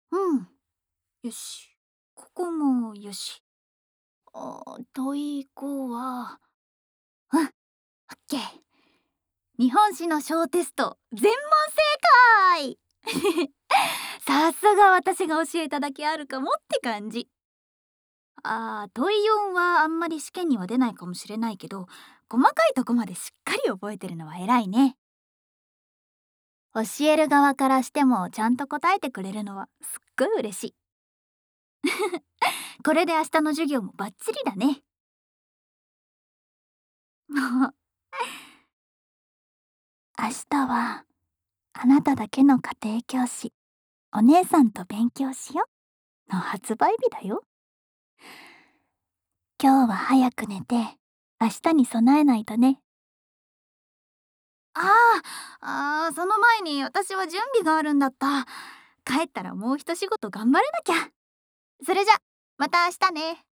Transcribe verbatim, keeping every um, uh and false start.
うん。よし。ここもよし。あー問いごは、うん、オッケー。日本史の小テスト全問正解さすが私が教えただけあるかもって感じ。あー問いよんはあんまり試験には出ないかもしれないけど、細かいとこまでしっかり覚えてるのは偉いね。教える側からしてもちゃんと答えてくれるのはすっごい嬉しい。これで明日の授業もバッチリだね。明日はあなただけの家庭教師お姉さんと勉強しよの発売日だよ。今日は早く寝て明日に備えないとね。あーあー、その前に私は準備があるんだった。帰ったらもう一仕事頑張らなきゃ。それじゃまた明日ね。